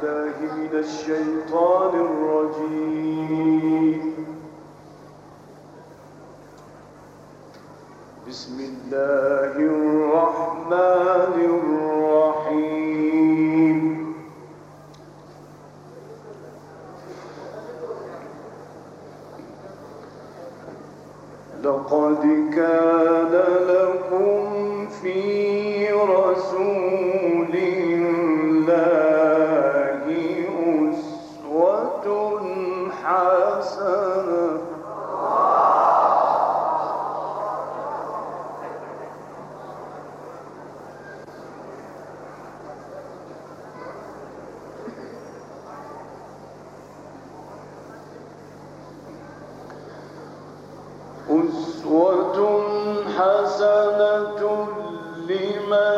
بالله من الشيطان الرجيم. بسم الله الرحمن الرحيم. لقد كان لكم في رسول الله أسوة حسنة لمن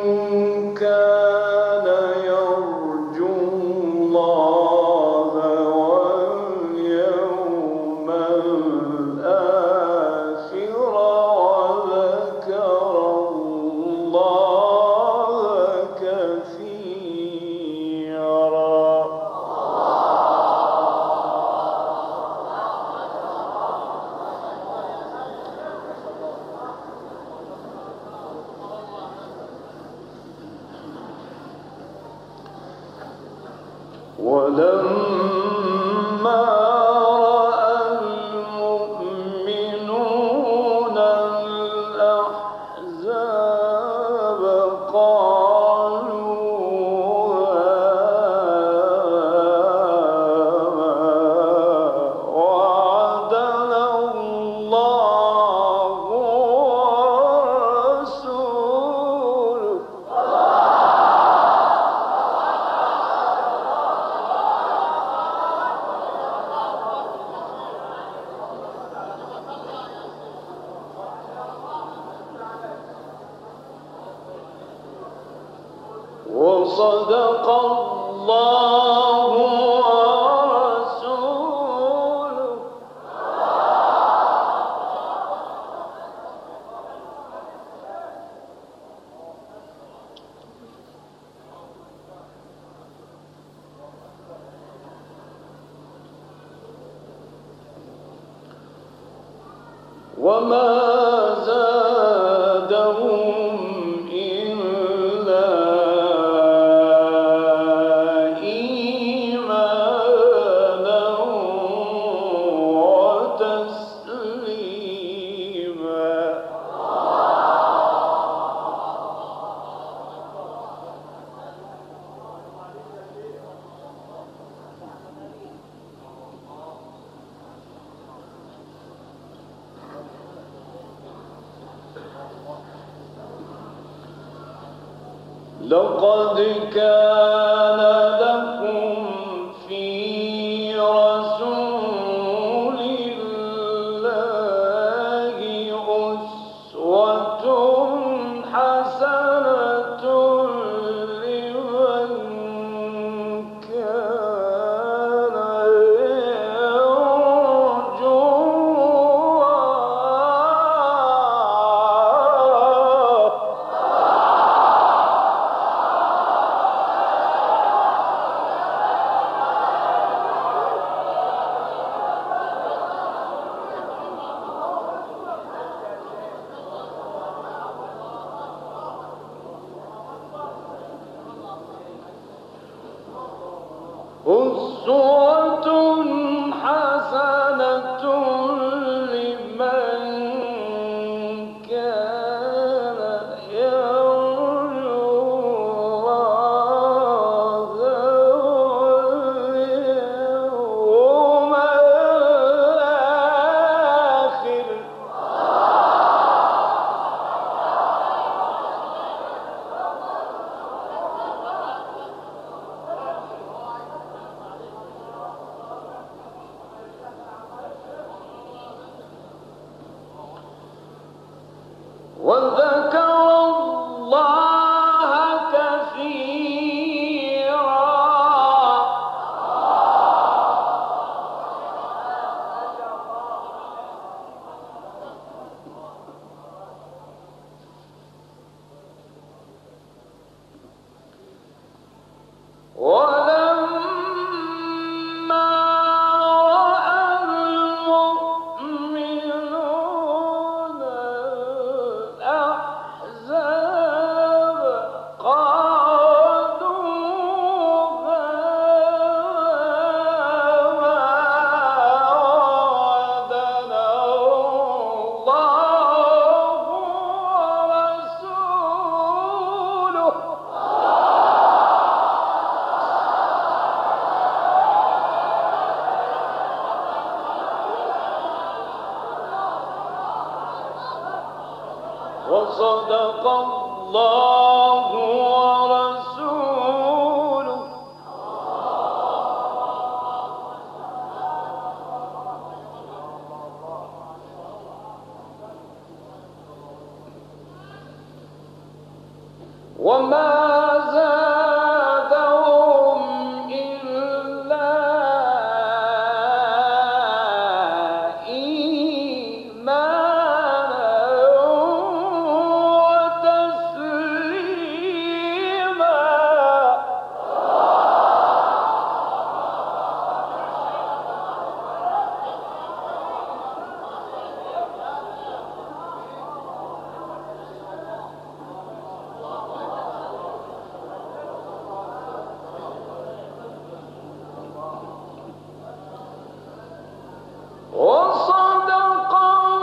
كان يرجو الله واليوم الآخر وذكر الله كثيرا. ولما رأى المؤمنون الأحزاب قالوا وعدنا الله ورسوله وصدق الله ورسوله. وما زادهم إلا إيمانا وتسليما. لقد كان لكم في رسول الله أسوة حسنة لمن كان يرجو أسوة حسنة لمن كان يرجو الله واليوم الآخر وذكر الله كثيرا. ولم صدق الله ورسوله. وما زادهم إلا إيمانا وتسليما. وصدق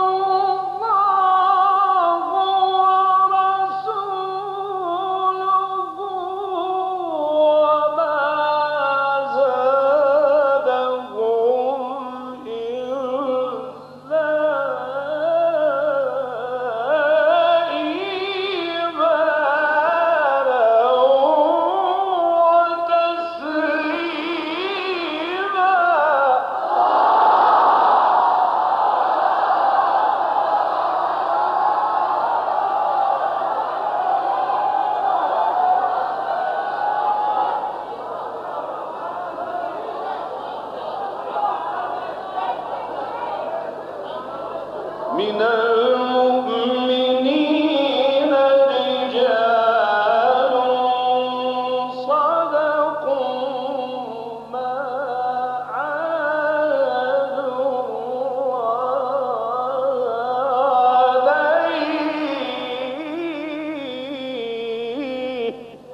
الله ورسوله وما زادهم إلا إيمانا وتسليما. من المؤمنين رجال صدقوا ما عاهدوا عليه.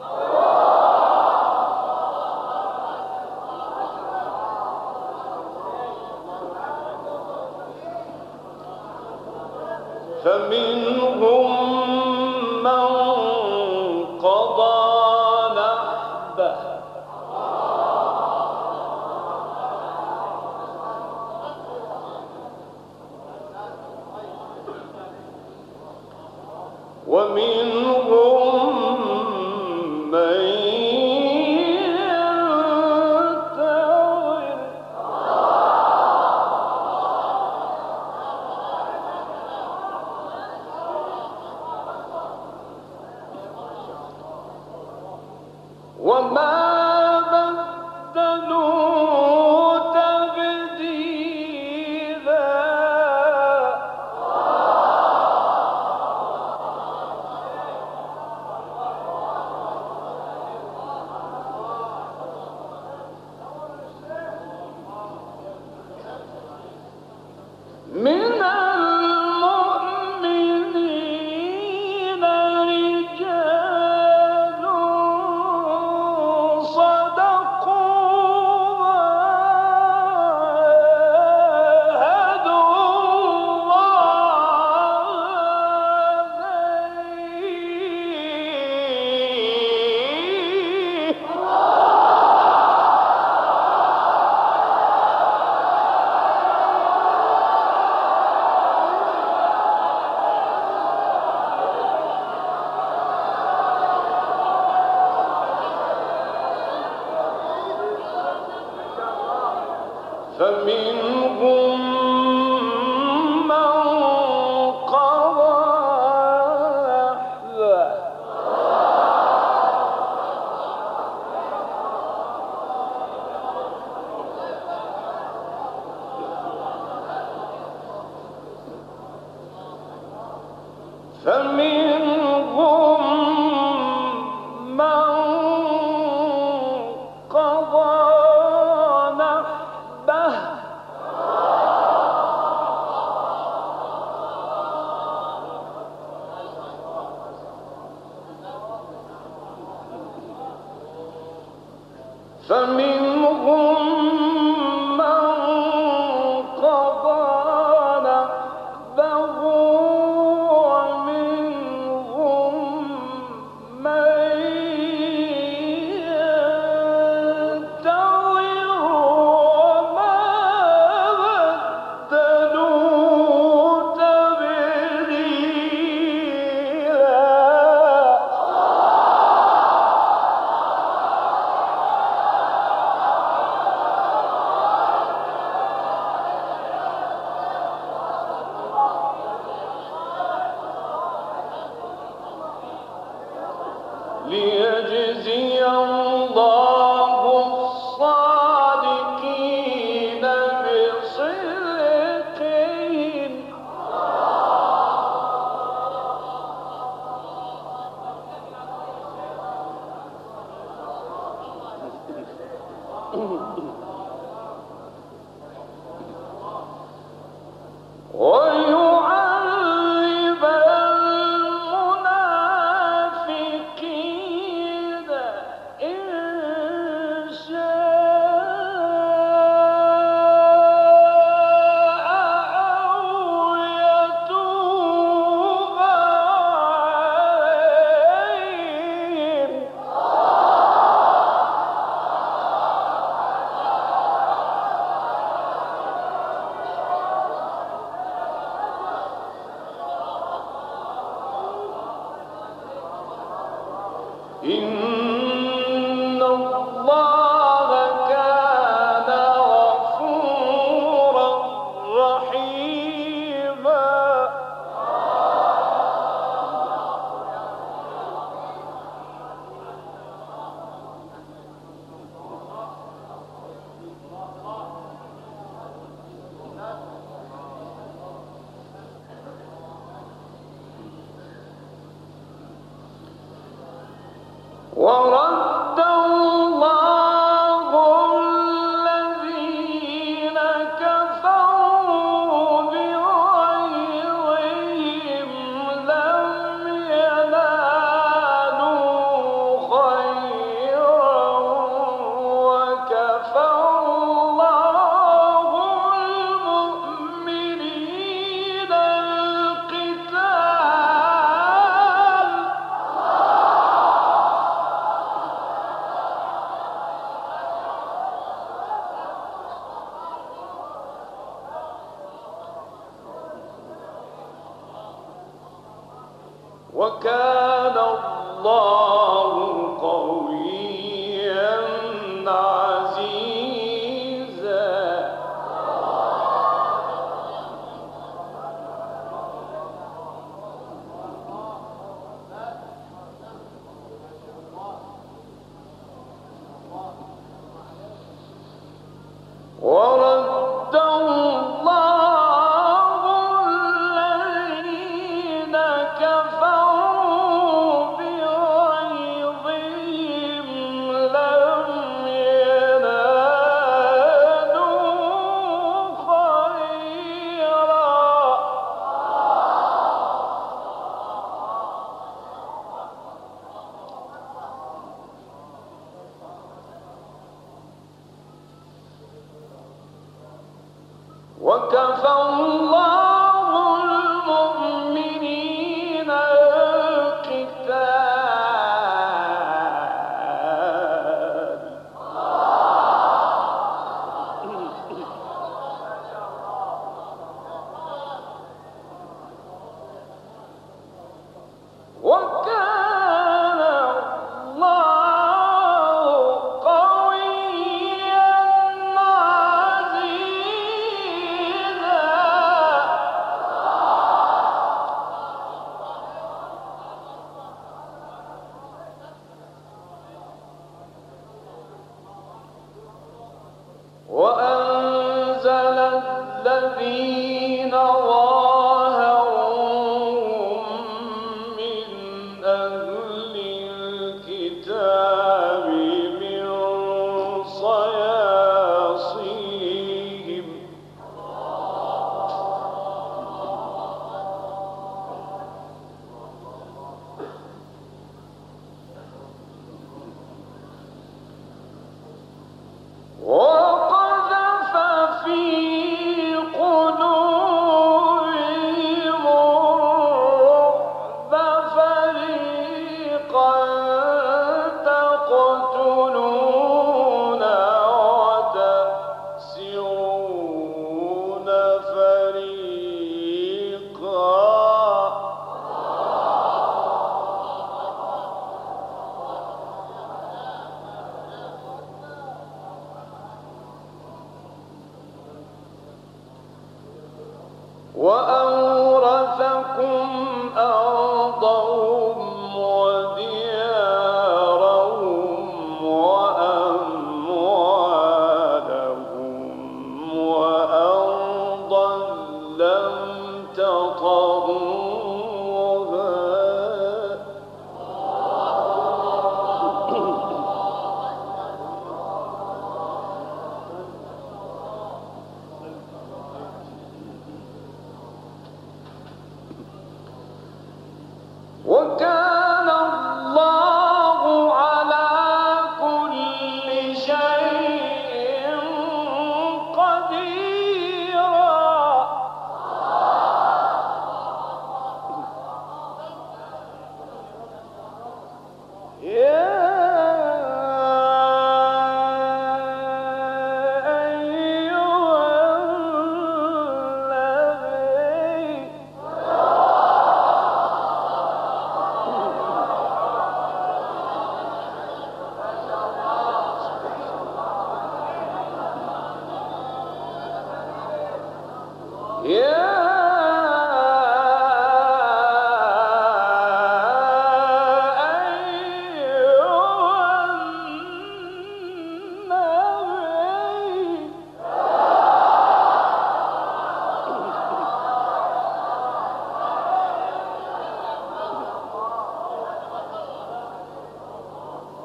فمنهم من قضى نحبه ومنهم من ينتظر وما بدلوا تبديلا. من المؤمنين رجال صدقوا ما عاهدوا الله عليه. فمنهم من قضى نحبه فمنهم من قضى نحبه فمنهم من قضى نحبه ومنهم من ينتظر وما بدلوا تبديلا. ليجزي الله الصادقين بصدقهم ويعذب المنافقين إن شاء أو يتوب عليهم إن الله كان غفورا رحيما ورد الله الذين كفروا بغيظهم لم ينالوا خيرا وكفى الله المؤمنين القتال وكان الله قويا عزيزا ورد الله الذين كفروا بغيظهم لم ينالوا خيرا وكفى الله المؤمنين القتال وكان الله قويا عزيزا وأنزل الذين ظاهروهم من أهل الكتاب من صياصيهم وقذف في قلوبهم الرعب فريقا تقتلون وتأسرون فريقا وأورثكم أرضهم وديارهم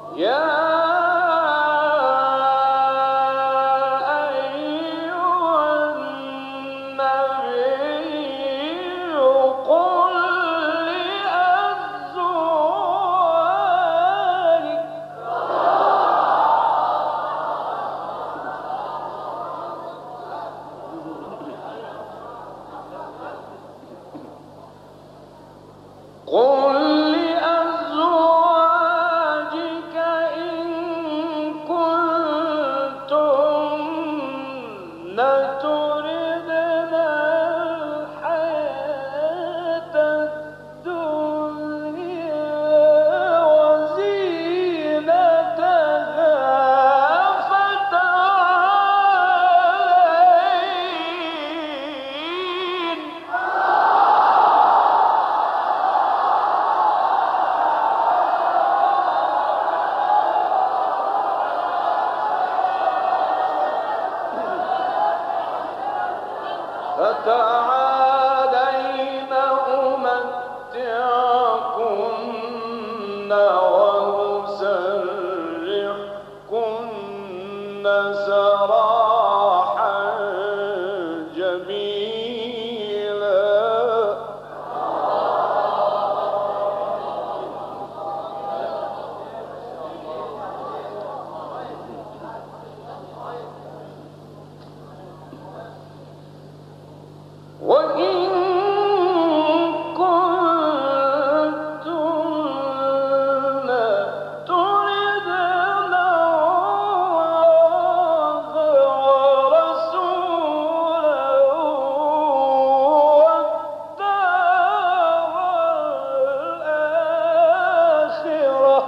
يا أيها النبي قل لأزواجك قل لأزواجك إن كنتن تردن الحياة الدنيا وزينتها فتعالين فتعالين أمتعكن وأسرحكن سراحا جميلا وإن كنتن تردن الله ورسوله والدار الآخرة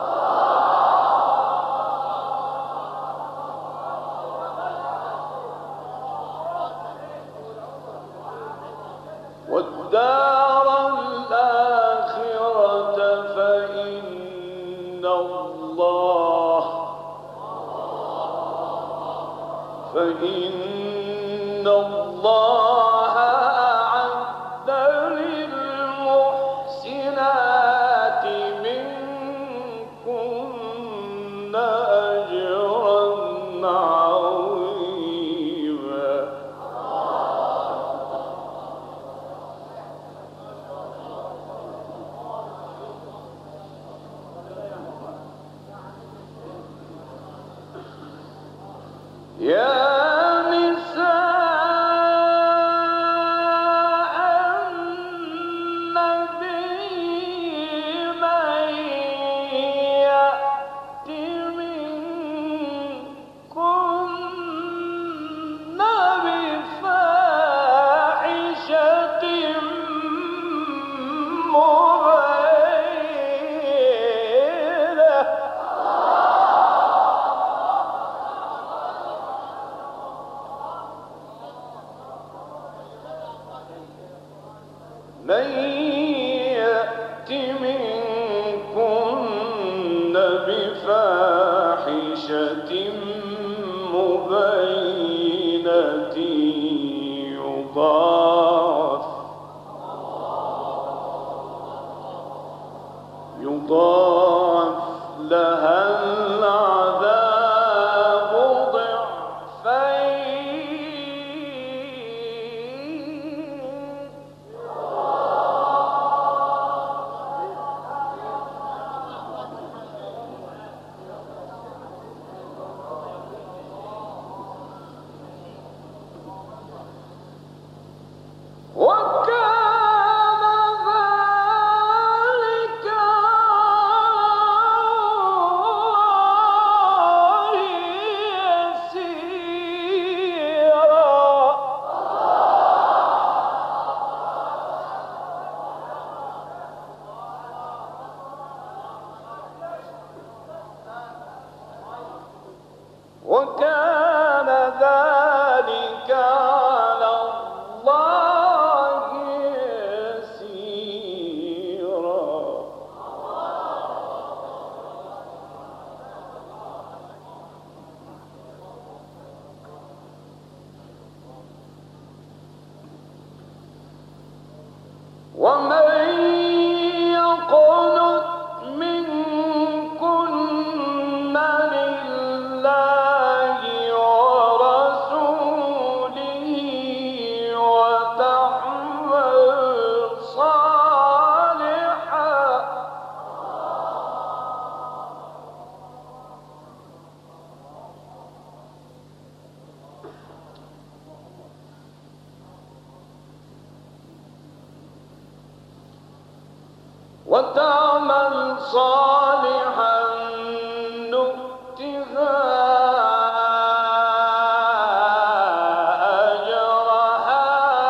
فإن الله أعد للمحسنات منكن أجرا عظيما يا من يأت منكن بفاحشة مبينة يضاعف لها العذاب ضعفين وكان ذلك على الله يسيرا وكان ذلك على الله يسيرا ومن يقنت منكن وتعمل صالحا نؤتها أجرها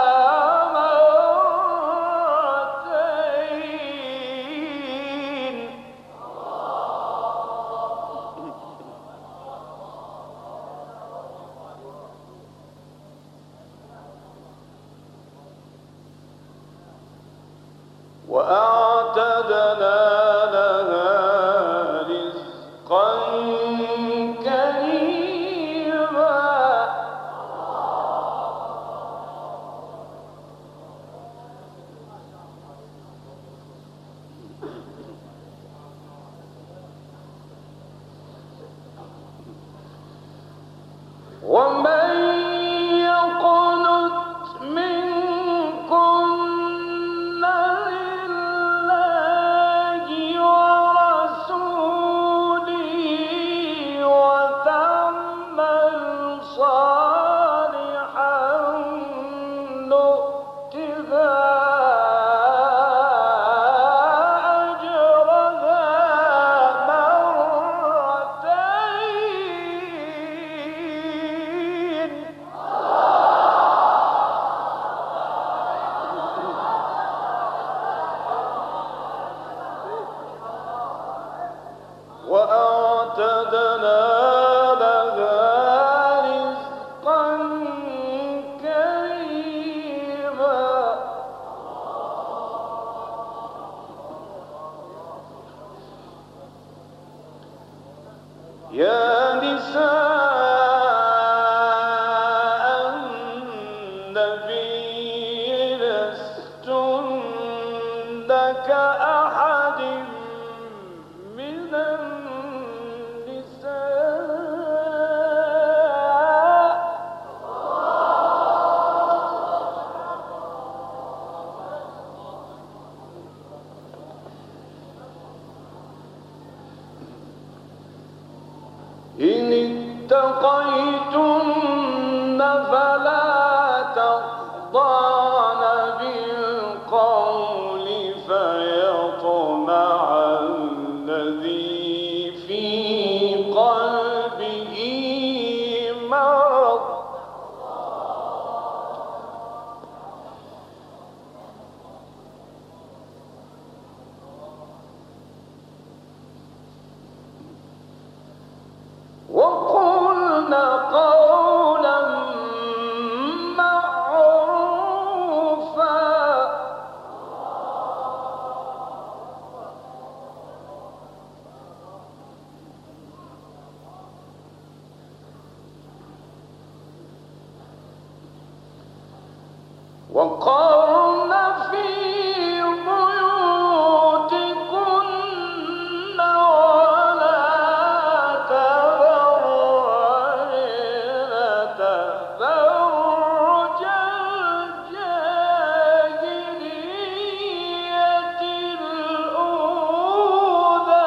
مرتين. وأعتدنا لها رزقا كريما. ومن يقنت منكن لله ورسوله وتعمل صالحا نؤتها أجرها مرتين. وأعتدنا لها رزقا كريما. يا نساء النبي لستن كأحد من النساء. إن اتقيتن فلا تخضعن بالقول فيطمع الذي في قلبه مرض. وقلن قولا معروفا. وقرن في بيوتكن ولا تبرجن تبرج الجاهلية الأولى.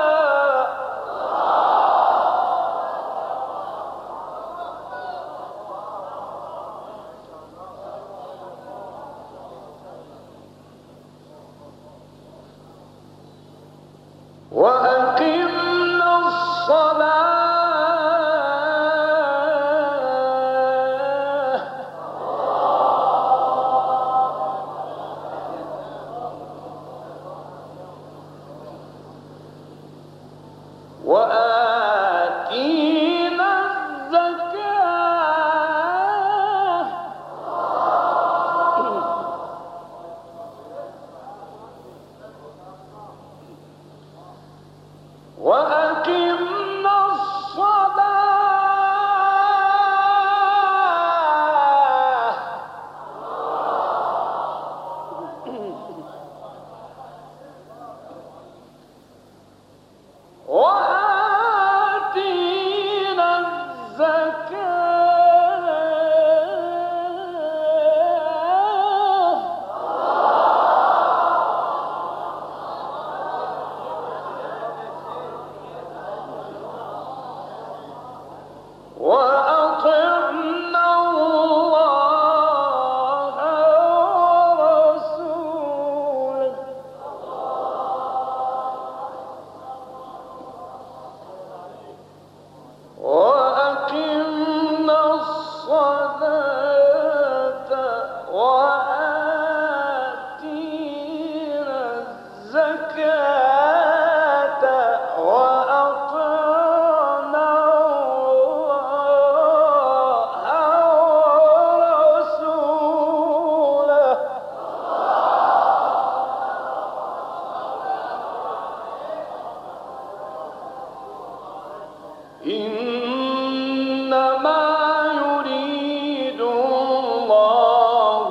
إنما يريد الله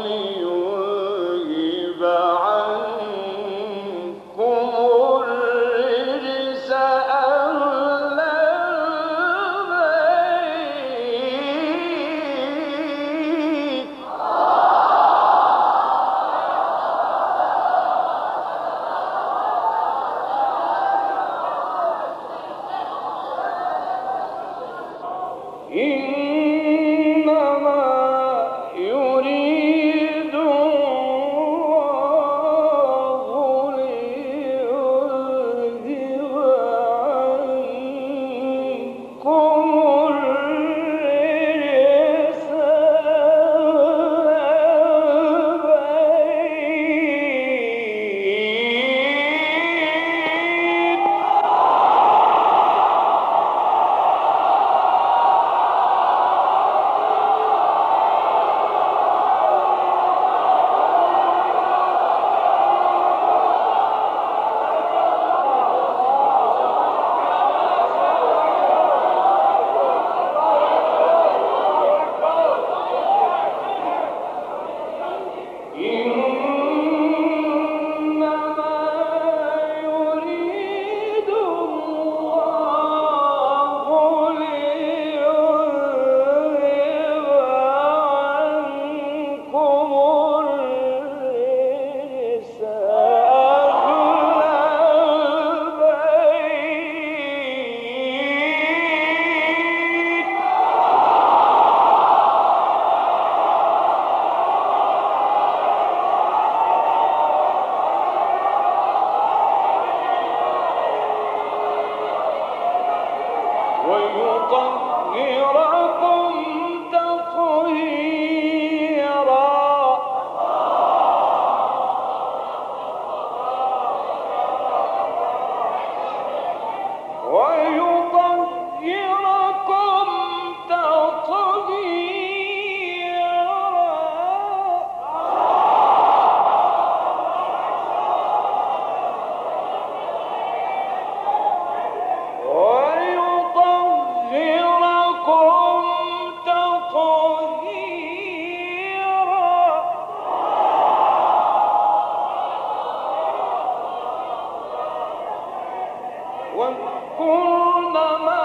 ليذهب عنكم الرجس أهل البيت إنما يريد الله ليذهب عنكم الرجس أهل البيت إنما يريد الله ليذهب عنكم الرجس أهل البيت ويطهركم تطهيرا ويطهركم واذكرن ما